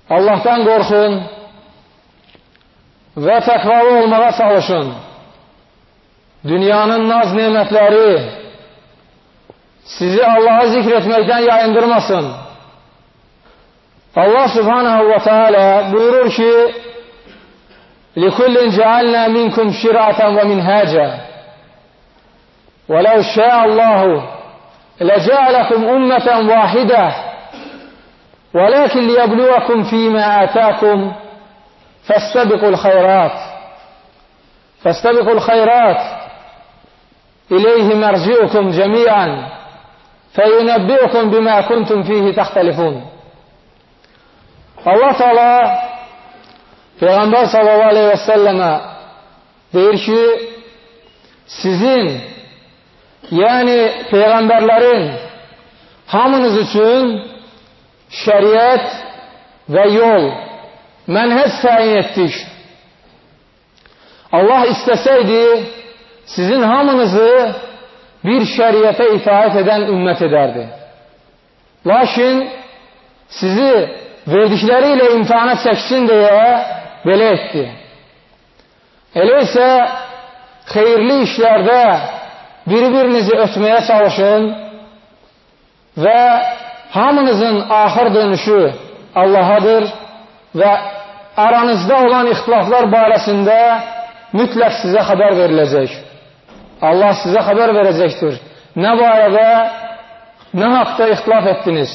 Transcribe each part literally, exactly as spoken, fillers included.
Allahdan qorxun və təqvalı olmağa çalışın. Dünyanın naz nemətləri sizi Allah'a zikr etməkdən yayındırmasın. Allah subhanahu wa ta'ala buyurur ki لِكُلٍّ جَعَلْنَا مِنْكُمْ شِرْعَةً وَمِنْهَاجًا وَلَوْ شَاءَ اللَّهُ لَجَعَلَكُمْ أُمَّةً وَاحِدَةً وَلَكِنْ لِيَبْلُوَكُمْ فِيمَا آتَاكُمْ فَاسْتَبِقُوا الْخَيْرَاتِ فَاسْتَبِقُوا الْخَيْرَاتِ إِلَيْهِ مَرْجِعُكُمْ جَمِيعًا فَيُنَبِّئُكُمْ بِمَا كُنْتُمْ فِيهِ تَخْتَلِفُونَ. Allah Teala Peyğəmbər sallallahu aleyhi və səlləmə deyir ki, sizin, yəni Peyğəmbərlərin hamınız üçün şəriət və yol, mənhəc təyin etdik. Allah istəsəydi, sizin hamınızı bir şəriətə itaət edən ümmət edərdi. Lakin sizi verdikləri ilə imtihana çəksin deyə belə etdi. Elə isə xeyirli işlərdə bir-birinizi ötməyə çalışın və hamınızın axır dönüşü Allahadır və aranızda olan ixtilaflar barəsində mütləq sizə xəbər veriləcək. Allah sizə xəbər verəcəkdir. Nə barədə, nə haqda ixtilaf etdiniz?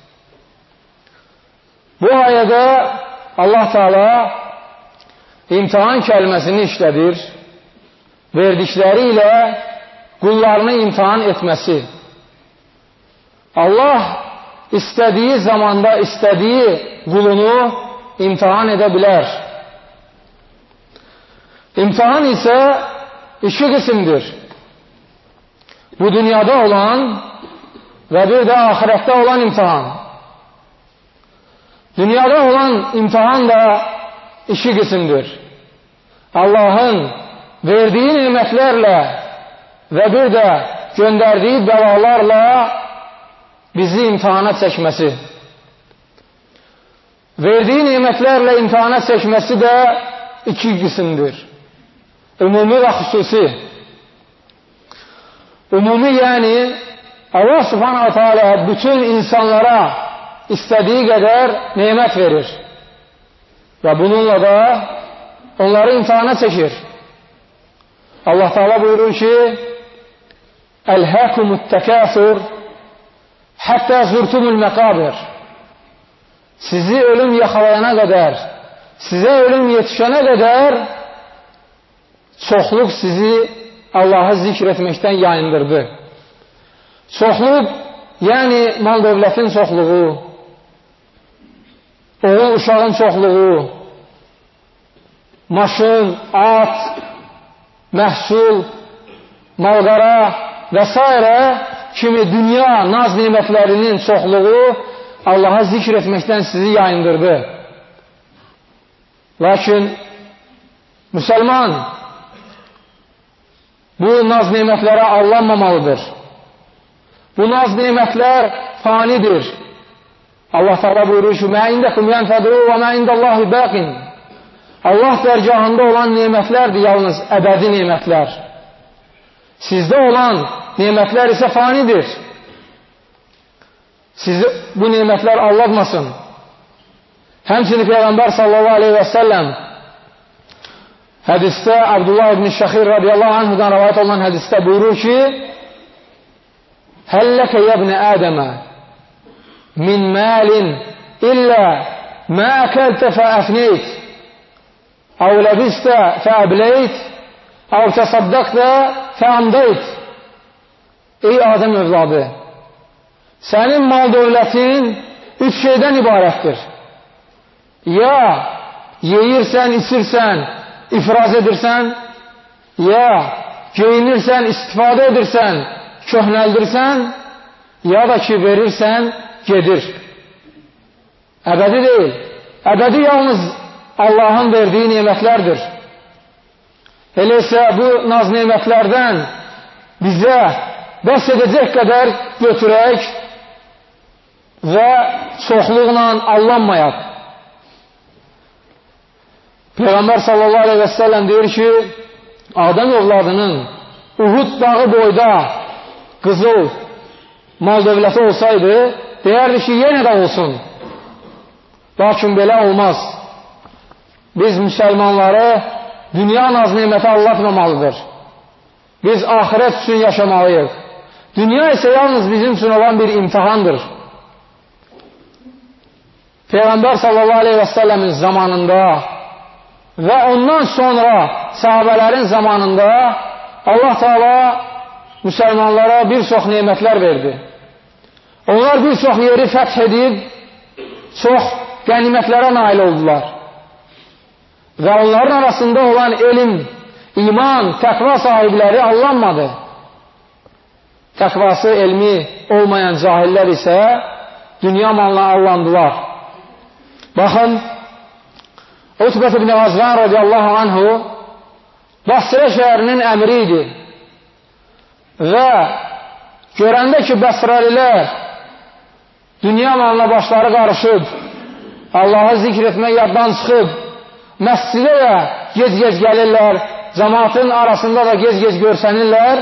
Bu ayədə Allah Teala imtihan kəlməsini işlədir, verdikləri ilə qullarını imtihan etməsi. Allah istədiyi zamanda istədiyi qulunu imtihan edə bilər. İmtihan isə iki qismdir. Bu dünyada olan və bir də ahirətdə olan imtihan. Dünyada olan imtihan da iki qismdir. Allahın verdiyi nemətlərlə və bir də göndərdiyi bəlalarla bizi imtihana çəkməsi. Verdiyi nemətlərlə imtihana çəkməsi də iki qismdir. Ümumi və xüsusi. Ümumi yəni Allah subhanahu wa ta'ala bütün insanlara istədiyi qədər nemət verir. Və bununla da onları imtihana çəkir. Allah Teala buyurur ki Əlhəkumut təkəsur həttə zurtumul məqabir. Sizi ölüm yaxalayana qədər, sizə ölüm yetişənə qədər çoxluq sizi Allah'ı zikr etməkdən yayındırdı. Çoxluq, yəni mal dövlətin çoxluğu, oğul uşağın çoxluğu, maşın, at, məhsul, malqara və s. kimi dünya naz nimətlərinin çoxluğu Allah'a zikr etməkdən sizi yayındırdı. Lakin müsəlman bu naz nimətlərə allanmamalıdır. Bu naz nimətlər fanidir. Allah Teala buyurur ki, Mə indəkum yənfədu və mə indəllahi bəqin. Allah dərgahında olan nimətlərdir, yalnız əbədi nimətlər. Sizdə olan nimətlər isə fanidir. Sizi bu nimətlər aldatmasın. Həmçinin Peyğəmbər sallallahu aleyhi və səlləm hədisdə Abdullah ibn Şəxir radiyallahu anhudan rəvayət olunan hədisdə buyurur ki Həlləkə yəbnə Ədəmə min məlin illə mə əkəltə fəəfneyt əv ləbistə fəəbleyt əv təsaddaqtə fəəmdeyt. Ey Adəm övladı, sənin mal dövlətin üç şeydən ibarətdir. Ya yeyirsən, içirsən, ifraz edirsən, ya geyinirsən, istifadə edirsən, köhnəldirsən, ya da ki verirsən, gedir. Əbədi deyil. Əbədi yalnız Allahın verdiyi nimətlərdir. Elə isə bu naz nimətlərdən bizə bəs edəcək qədər götürək və çoxluqla allanmayaq. Peyğəmbər sallallahu aleyhi və səlləm deyir ki, Adəm övladının Uhud dağı boyda qızıl mal dövləti olsaydı, deyərdi ki, yenə də olsun. Lakin belə olmaz. Biz müsəlmanları dünya naz neməti allatmamalıdır. Biz ahirət üçün yaşamalıyıq. Dünya isə yalnız bizim üçün olan bir imtihandır. Peyğəmbər sallallahu aleyhi və səlləmin zamanında və ondan sonra sahabələrin zamanında Allah Teala müsəlmanlara bir çox nemətlər verdi. Onlar bir çox yeri fəth edib, çox qənimətlərə nail oldular. Və onların arasında olan elm, iman, təqva sahibləri allanmadı. Təqvası, elmi olmayan cahillər isə dünya malına allandılar. Baxın, Utbət ibn Azvan radiyallahu anhu Basra şəhərinin əmri idi. Və görəndə ki, Bəsrəlilər dünya malına başları qarışıb, Allahı zikr etmək yaddan çıxıb, məscidə də gec-gec gəlirlər, cəmaatın arasında da gec-gec görsənirlər,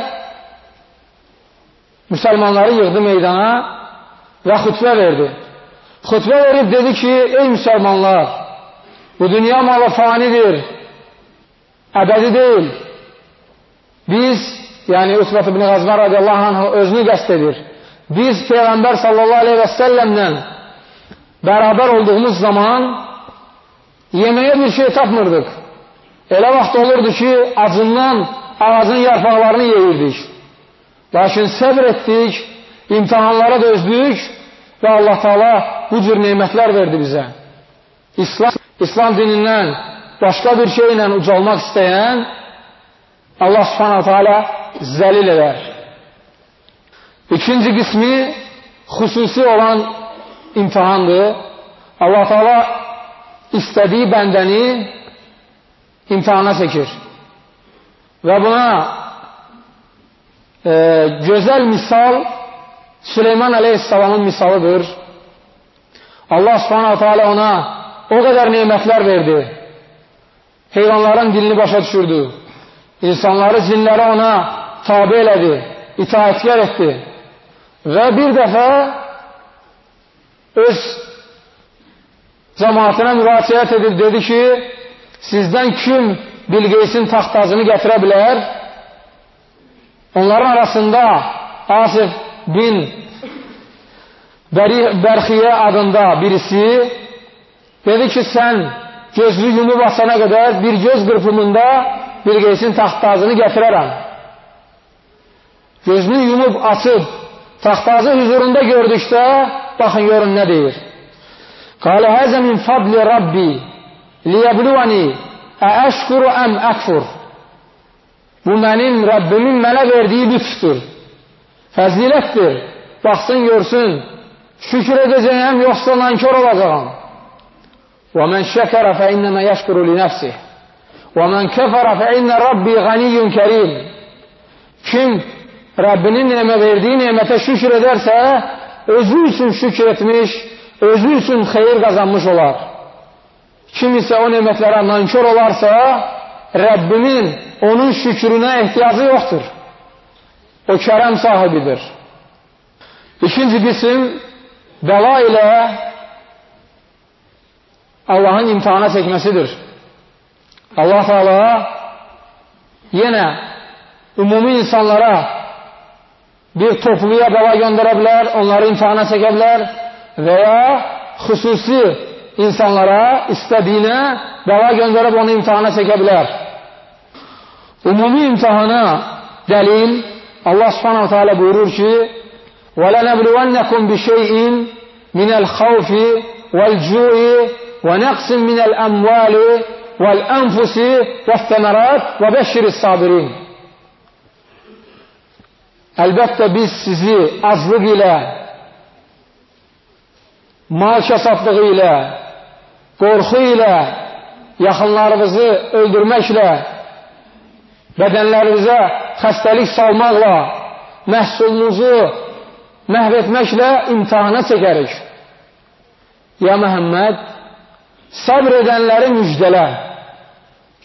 müsəlmanları yığdı meydana və xütbə verdi. Xütbə verib dedi ki, ey müsəlmanlar, bu dünya malı fanidir, əbədi deyil. Biz, yəni Üsbət ibn Azman radiyallahu anh özünü qəst edir. Biz Peyğəmbər sallallahu aleyhi və səlləmlə bərabər olduğumuz zaman yeməyə bir şey tapmırdıq. Elə vaxt olurdu ki, acından ağacın yarpaqlarını yeyirdik. Lakin səbr etdik, imtihanlara dözdük və Allah Teala bu cür nemətlər verdi bizə. İslam, İslam dinindən başqa bir şeylə ucalmaq istəyən Allah subhanahu teala zəlil edər. İkinci qismi xüsusi olan imtihandır. Allah Teala istədiyi bəndəni imtihana çəkir. Və buna e, gözəl misal Süleyman aleyhisselamın misalıdır. Allah subhanahu teala ona o qədər nemətlər verdi. Heyvanların dilini başa düşürdü. İnsanları, cinləri ona tabi elədi, itaətkar etdi. Və bir dəfə öz cəmaatına müraciət edib dedi ki, sizdən kim Bilqeysin taxtacını gətirə bilər? Onların arasında Asif bin Bərxiyə adında birisi dedi ki, sən gözlü yumub açana qədər bir göz qırpımında Bilqeysin taxtacını gətirərəm. Gözünü yumub açıb taxtacı huzurunda gördükdə, baxın görün nə deyir. Qalə həzə min fadli Rabbi liyəbluvani əəşkuru əm əkfur. Bu mənim Rabbimin mənə verdiyi lütfdür, fəzilətdir. Baxsın, görsün, şükür edəcəyəm, yoxsa nankör olacağım. Və mən şəkərə fə innəmə yəşkuru li nəfsih. Və mən kəfərə fə innə Rabbi qəniyyun kərim. Kim Rabbinin nemə verdiyi nemətə şükür edərsə, özü üçün şükür etmiş, özü üçün xeyir qazanmış olar. Kim isə o nemətlərə nankör olarsa, Rabbimin onun şükrünə ehtiyacı yoxdur. O kərəm sahibidir. İkinci qism, bəla ilə Allahın imtihana çəkməsidir. Allah Teala yenə ümumi insanlara bir topluya bəla göndərə bilər, onları imtihana çəkə bilər və ya xüsusi insanlara istədiyinə bəla göndərib onu imtihana çəkə bilər. Ümumi imtihana dəlil Allah subhanahu teala buyurur ki, وَلَنَبْلُوَنَّكُمْ بِشَيْءٍ مِنَ الْخَوْفِ وَالْجُوءِ وَنَقْسٍ مِنَ الْأَمْوَالِ وَالْأَنْفُسِ وَالثَّمَرَاتِ وَبَشِّرِ الصَّابِرِينَ. Əlbəttə biz sizi azlıq ilə, mal kəsatlığı ilə, qorxu ilə, yaxınlarınızı öldürməklə, bədənlərinizə xəstəlik salmaqla, məhsulunuzu məhv etməklə imtihana çəkərik. Ya Məhəmməd, səbr edənləri müjdələ.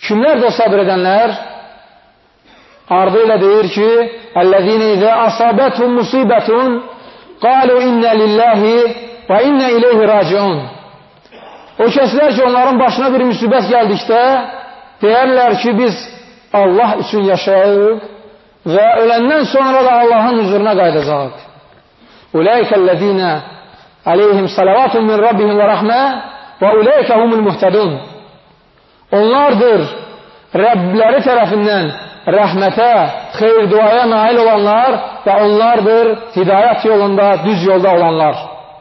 Kimlərdir o səbr edənlər? Ardı ilə deyir ki, "Əllezîne izâ asâbethum musîbetun qâlu inna lillahi və inna ileyhi râciun." O kəslər ki, onların başına bir müsibət gəldikdə deyərlər ki, biz Allah üçün yaşayıq və öləndən sonra da Allahın huzuruna qayıdacaq. "Ulaikellezîne aleyhim salavatun min rabbihim və rahmə və ulaika humul muhtedun." Onlardır Rəbləri tərəfindən rəhmətə, xeyir duaya nail olanlar və onlardır hidayət yolunda, düz yolda olanlar.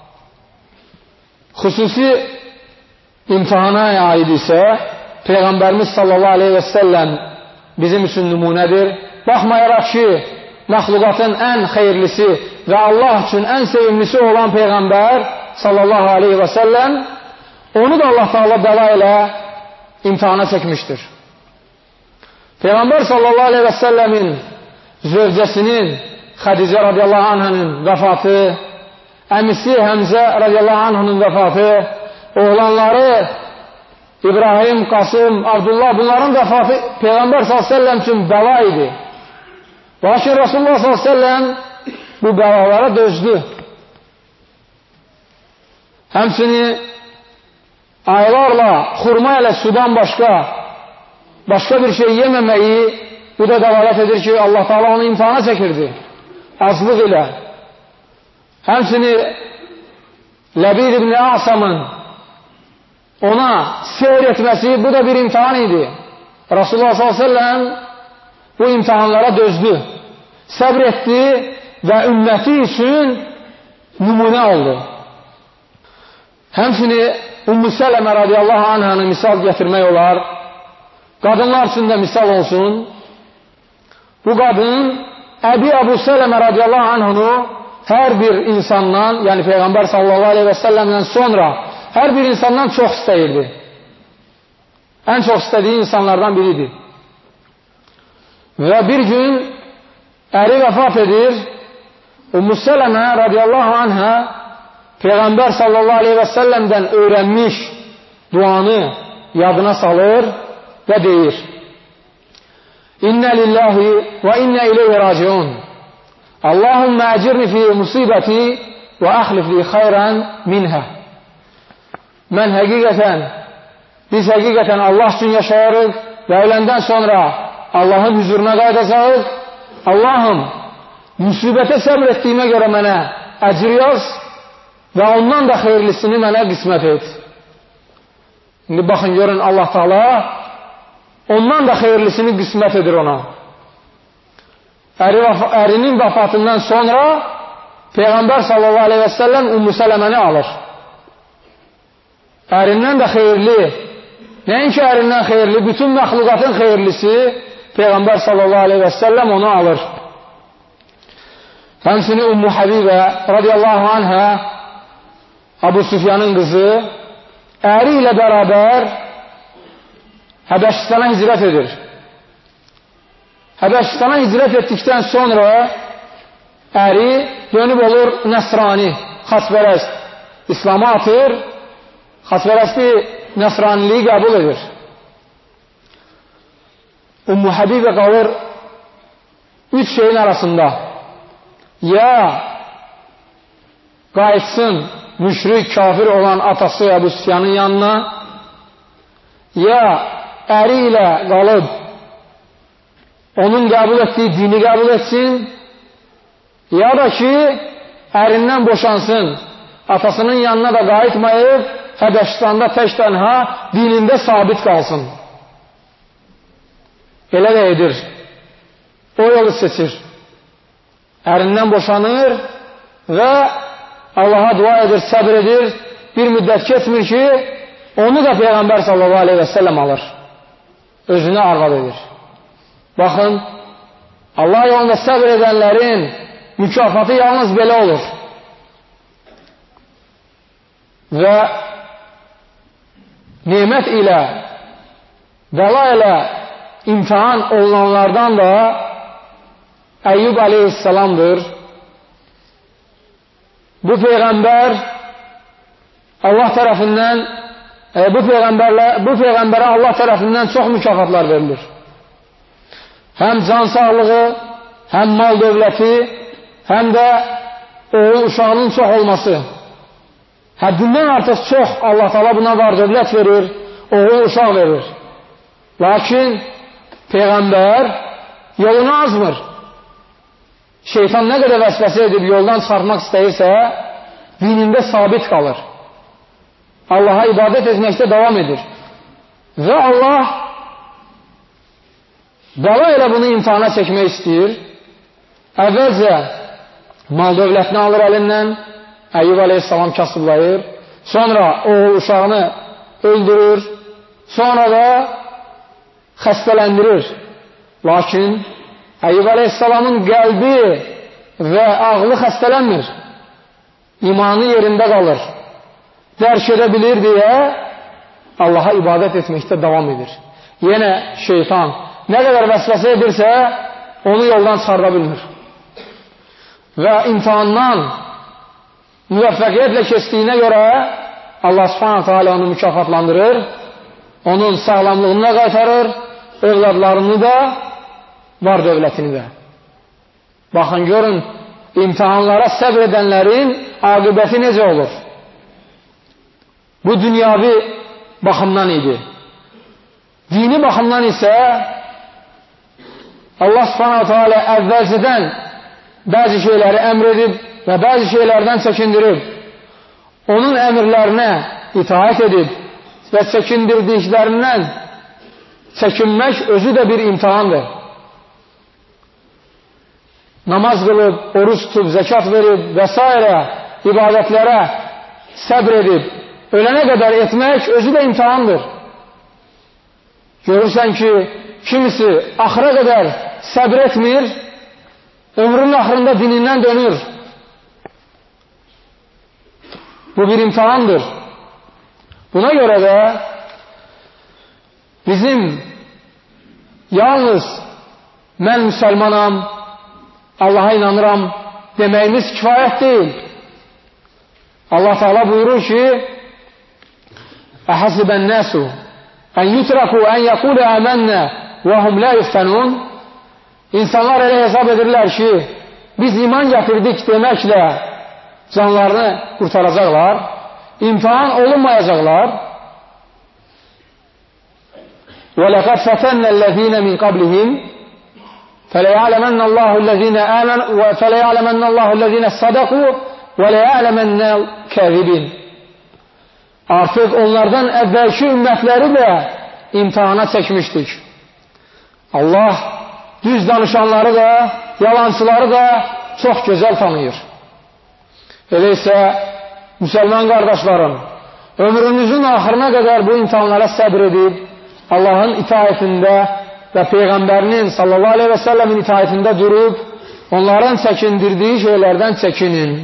Xüsusi imtihana aid isə Peyğəmbərimiz sallallahu aleyhi və səlləm bizim üçün nümunədir. Baxmayaraq ki, məxluqatın ən xeyirlisi və Allah üçün ən sevimlisi olan Peyğəmbər sallallahu aleyhi və səlləm onu da Allah Teala bəla ilə imtihana çəkmişdir. Peyğəmbər sallallahu aleyhi və səlləmin zövcəsinin Xədicə radiyallahu anhının vəfatı, əmisi Həmzə radiyallahu anhının vəfatı, oğlanları İbrahim, Qasım, Abdullah, bunların vəfatı Peyğəmbər sallallahu aleyhi və səlləm üçün bəla idi. Lakin Rasulullah sallallahu aleyhi və səlləm bu bəlalara dözdü. Həmçini aylarla xurma ilə sudan başqa başqa bir şey yeməməyi bu da dəlalət edir ki, Allah Teala onu imtihana çəkirdi. Azlıq ilə. Həmçini Ləbid ibn Asamın ona seyr etməsi bu da bir imtihan idi. Rasulullah sallallahu aleyhi ve sellem bu imtihanlara dözdü. Səbr etdi və ümməti üçün nümunə oldu. Həmçini Ümmü Sələmə radiyallahu anh'ını misal gətirmək olar. Qadınlar üçün də misal olsun. Bu qadın Əbi Əbu Sələmə radiyallahu anh'ını hər bir insandan, yəni Peyğəmbər sallallahu aleyhi və səlləmdən sonra hər bir insandan çox istəyirdi. Ən çox istədiyi insanlardan biridir. Və bir gün əri vəfat edir. Ümmü Sələmə radiyallahu anh'a Peyğəmbər sallallahu aleyhi və səlləmdən öyrənmiş duanı yadına salır və deyir: İnnə lillahi və innə ileyhi raciun. Allahümmə əcirni fi musibəti və əxlif li xayran minhə. Mən həqiqətən, biz həqiqətən Allah üçün yaşayarıq və öləndən sonra Allahın huzuruna qayıdacağıq. Allahım, müsibətə səbr etdiyimə görə mənə əcr yaz və ondan da xeyirlisini mənə qismət et. İndi baxın, görün, Allah Teala ondan da xeyirlisini qismət edir ona. Əri, ərinin vəfatından sonra Peyğəmbər sallallahu aleyhi və səlləm Ümmü Sələməni alır. Ərindən də xeyirli, nəinki ərindən xeyirli, bütün məxluqatın xeyirlisi Peyğəmbər sallallahu aleyhi və səlləm onu alır. Həmçini Ümmü Həbibə radiyallahu anhə, Abu Süfyanın qızı, əri ilə bərabər Həbəşistana hicrət edir. Həbəşistana hicrət etdikdən sonra əri dönüb olur nəsrani, xaçpərəst. İslam'a atır, xaçpərəsti nəsraniliyi qəbul edir. Ümmü Həbibə qalır üç şeyin arasında. Ya qayıtsın müşrik, kafir olan atası Əbu Süfyanın yanına, ya əri ilə qalıb onun qəbul etdiyi dini qəbul etsin, ya da ki ərindən boşansın, atasının yanına da qayıtmayıb Həbəşistanda tək tənha dinində sabit qalsın. Elə də edir. O yolu seçir. Ərindən boşanır və Allaha dua edir, səbr edir. Bir müddət keçmir ki, onu da Peyğəmbər sallallahu aleyhi və səlləm alır. Özünə arvad edir. Baxın, Allah yolunda səbr edənlərin mükafatı yalnız belə olur. Və nemət ilə, bəla ilə imtihan olunanlardan da Əyyub aleyhisselamdır. Bu Peyğəmbər Allah tərəfindən e, bu, bu Peyğəmbərə Allah tərəfindən çox mükafatlar verilir. Həm can sağlığı, həm mal dövləti, həm də oğul uşağının çox olması. Həddindən artıq çox Allah Teala buna var dövlət verir, oğul uşaq verir. Lakin Peyğəmbər yolunu azmır. Şeytan nə qədər vəsvəsə edib yoldan çıxartmaq istəyirsə, dinində sabit qalır. Allaha ibadət etməkdə davam edir. Və Allah bəla ilə bunu imtihana çəkmək istəyir. Əvvəlcə mal dövlətini alır əlindən, Əyyub əleyhissalam kasıblayır, sonra oğul uşağını öldürür, sonra da xəstələndirir. Lakin Əyyub əleyhissalamın qəlbi və ağlı xəstələnmir. İmanı yerində qalır. Dərk edə bilir deyə Allaha ibadət etməkdə davam edir. Yenə şeytan nə qədər vəsvəsə edirsə, onu yoldan çıxarda bilmir. Və imtihandan müvəffəqiyyətlə keçdiyinə görə Allah subhanahu teala onu mükafatlandırır, onun sağlamlığına qaytarır, övladlarını da, var dövlətini də. Baxın, görün, imtihanlara səbr edənlərin aqibəti necə olur? Bu dünyavi baxımdan idi. Dini baxımdan isə Allah subhanahu teala əvvəlcədən bəzi şeyləri əmr edib və bəzi şeylərdən çəkindirib, onun əmrlərinə itaət edib və çəkindirdiklərindən çəkinmək özü də bir imtihandır. Namaz qılıb, oruç tutub, zəkat verib və s. ibadətlərə səbr edib, ölənə qədər etmək özü də imtihandır. Görürsən ki, kimisi axıra qədər səbr etmir, ömrünün axırında dinindən dönür. Bu bir imtihandır. Buna görə də bizim yalnız mən müsəlmanam, Allaha inanıram deməyimiz kifayət deyil. Allah Teala buyurur ki, Əhəsibən nəsu ən yutraku ən yəqulu əmənnə və hum lə yüftənun. İnsanlar elə hesab edirlər ki, biz iman gətirdik deməklə canlarını qurtaracaqlar, imtihan olunmayacaqlar. وَلَقَدْ فَتَنَّ الَّذ۪ينَ مِنْ قَبْلِهِمْ فَلَيَعْلَمَنَّ اللّٰهُ الَّذ۪ينَ آمَنُوا فَلَيَعْلَمَنَّ اللّٰهُ الَّذ۪ينَ صَدَقُوا وَلَيَعْلَمَنَّ الْكَاذِبِينَ. Artıq onlardan əvvəlki ümmətləri də imtihana çəkmişdik. Allah düz danışanları da, yalancıları da çox gözəl tanıyır. Elə isə müsəlman qardaşlarım, ömrünüzün axırına qədər bu imtihanlara səbr edib, Allahın itaətində və Peyğəmbərinin sallallahu aleyhi və səlləmin itaətində durub, onların çəkindirdiyi şeylərdən çəkinin.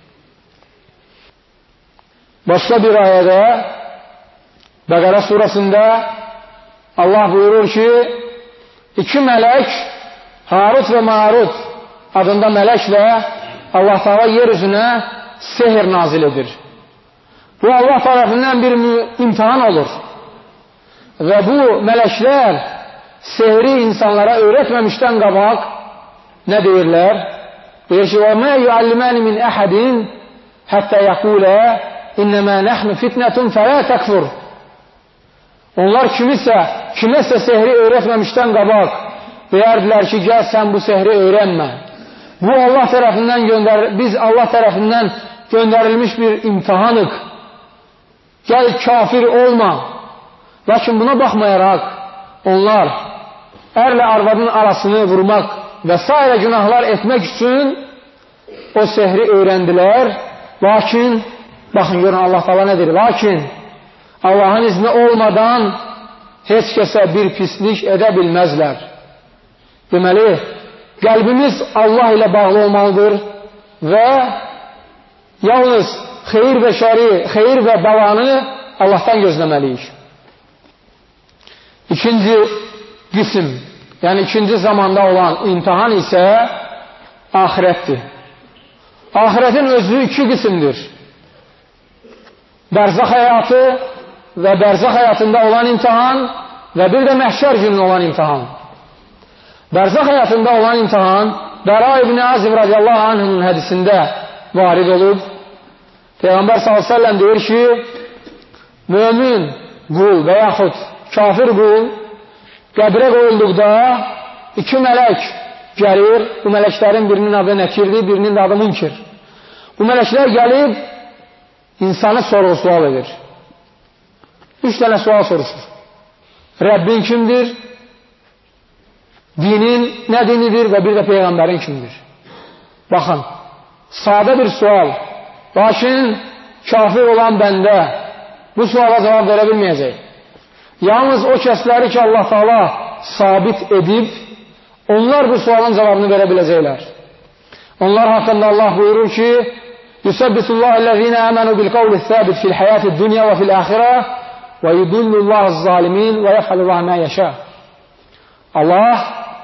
Başqa bir ayədə, Bəqərə surəsində Allah buyurur ki, iki mələk, Harut və Marut adında mələklə Allah Teala yer üzünə sehr nazil edir. Bu Allah tərəfindən bir imtihan olur. Və bu mələklər sehri insanlara öyrətməmişdən qabaq nə deyirlər? Deyir ki, وَمَا يُعَلِّمَانِ مِنْ أَحَدٍ حَتَّى يَقُولَا إِنَّمَا نَحْنُ فِتْنَةٌ فَلَا تَكْفُرْ. Onlar kimisə, kiməsə sehri öyrətməmişdən qabaq deyərdilər ki, gəl sən bu sehri öyrənmə. Bu Allah tərəfindən göndər, biz Allah tərəfindən göndərilmiş bir imtihanıq. Gəl kafir olma. Lakin buna baxmayaraq onlar ərlə arvadın arasını vurmaq və s. günahlar etmək üçün o sehri öyrəndilər. Lakin, baxın görün Allah Teala nə deyir? Lakin Allahın izni olmadan heç kəsə bir pislik edə bilməzlər. Deməli, qəlbimiz Allah ilə bağlı olmalıdır və yalnız xeyir və şəri, xeyir və bəlanı Allahdan gözləməliyik. İkinci qism, yəni ikinci zamanda olan imtihan isə ahirətdir. Ahiretin özü iki qismdir. Bərzəx həyatı və bərzəx həyatında olan imtihan və bir də məhşər günü olan imtihan. Bərzəx həyatında olan imtihan Bəra ibn Azib radiyallahu anh'ın hədisində varid olub. Peyğəmbər sallallahu əleyhi və səlləm deyir ki, mömin qul və yaxud kafir qul qəbrə qoyulduqda iki mələk gəlir. Bu mələklərin birinin adı Nəkirdir, birinin adı Münkir. Bu mələklər gəlib insanı sorğu-sual edir. Üç dənə sual soruşur. Rəbbin kimdir? Dinin nə dinidir və bir də Peyğəmbərin kimdir? Baxın, sadə bir sual. Lakin kafir olan bəndə bu suala cavab verə bilməyəcək. Yalnız o kəsləri ki, Allah Teala sabit edib, onlar bu sualın cavabını verə biləcəklər. Onlar haqqında Allah buyurur ki, Yusabbitullahillezine amanu bil qawli sabit fil hayatid dunya və fil axirah və yudullullahu zalimin və yef'alullahu ma yasha. Allah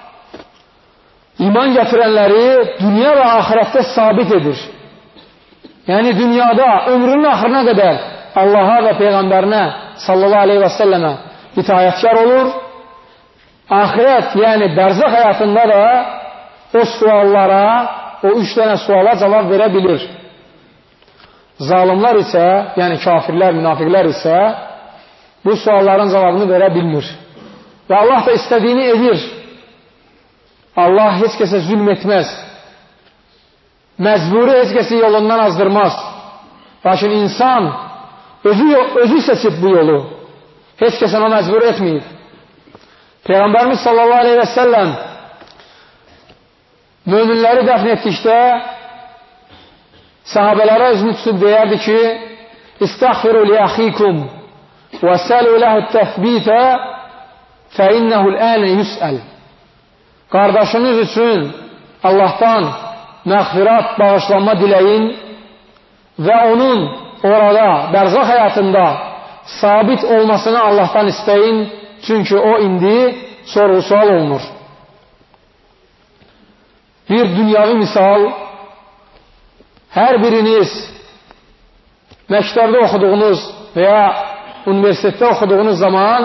iman gətirənləri dünya və axirətdə sabit edir. Yəni dünyada ömrünün axırına qədər Allaha və Peyğəmbərinə sallallahu aleyhi və səlləmə itayətkar olur. Ahirət, yəni bərzəx həyatında da o suallara, o üç dənə suala cavab verə bilir. Zalimlar isə, yəni kafirlər, münafiqlər isə bu sualların cavabını verə bilmir. Və Allah da istədiyini edir. Allah heç kəsə zülm etməz. Məcburi heç kəsi yolundan azdırmaz. Lakin insan özü, özü seçib bu yolu. Heç kəsə ona məcbur etməyib. Peyğəmbərimiz sallallahu aleyhi və səlləm möminləri dəfn etdikdə sahabələrə özünü tutub deyərdi ki, İstəğfiru li əxikum və səlu ləhu təthbitə fə innəhul ənə yüsəl. Qardaşınız üçün Allahdan məğfirat, bağışlanma diləyin və onun orada, bərzəx həyatında sabit olmasını Allahdan istəyin, çünki o indi sorğu-sual olunur. Bir dünyavi misal, hər biriniz məktəbdə oxuduğunuz və ya universitetdə oxuduğunuz zaman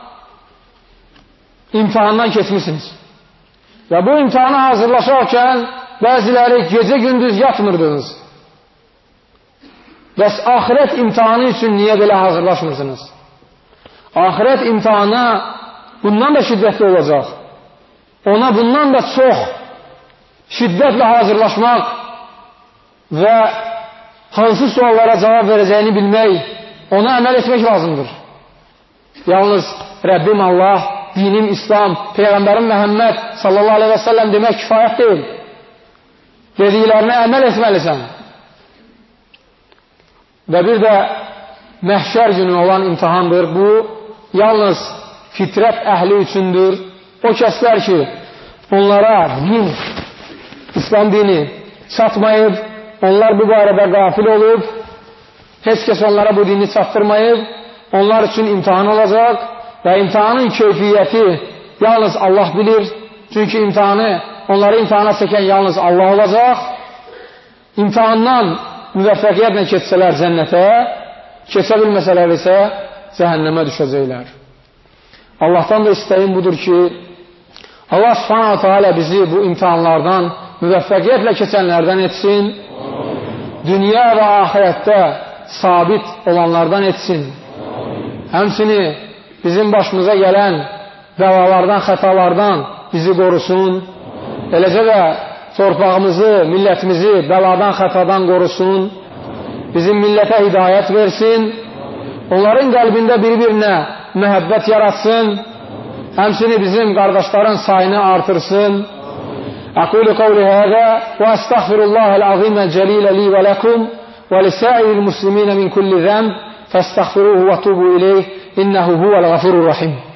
imtihandan keçmişsiniz. Və bu imtihana hazırlaşarkən bəziləri gecə-gündüz yatmırdınız. Bəs axirət imtihanı üçün niyə belə hazırlaşmırsınız? Axirət imtihanı bundan da şiddətli olacaq. Ona bundan da çox şiddətlə hazırlaşmaq və hansı suallara cavab verəcəyini bilmək, ona əməl etmək lazımdır. Yalnız Rəbbim Allah, dinim İslam, Peyğəmbərim Məhəmməd sallallahu aleyhi və səlləm demək kifayət deyil. Dediklərinə əməl etməlisən. Və bir də məhşər günü olan imtihandır. Bu, yalnız fitrət əhli üçündür. O kəslər ki, onlara din, İslam dini çatmayıb, onlar bu barədə qafil olub, heç kəs onlara bu dini çatdırmayıb, onlar üçün imtihan olacaq və imtihanın keyfiyyəti yalnız Allah bilir. Çünki imtihanı, onları imtihana çəkən yalnız Allah olacaq. İmtihandan müvəffəqiyyətlə keçsələr cənnətə, keçə bilməsələr isə cəhənnəmə düşəcəklər. Allahdan da istəyim budur ki, Allah subhanahu teala bizi bu imtihanlardan müvəffəqiyyətlə keçənlərdən etsin, dünya və axirətdə sabit olanlardan etsin. Həmçini bizim başımıza gələn bəlalardan, xətalardan bizi qorusun, eləcə də torpağımızı, millətimizi bəladan, xətadan qorusun, bizim millətə hidayət versin, onların qəlbində bir-birinə məhəbbət yaratsın, həmçini bizim qardaşların sayını artırsın. Aqulu qavli həzə və əstəğfirullahəl-azimə cəlilə li və ləkum və lisəiril musliminə min kulli zəmb fəstəğfiruhu və tubu ileyh innəhu huvəl-ğafurur-rahim.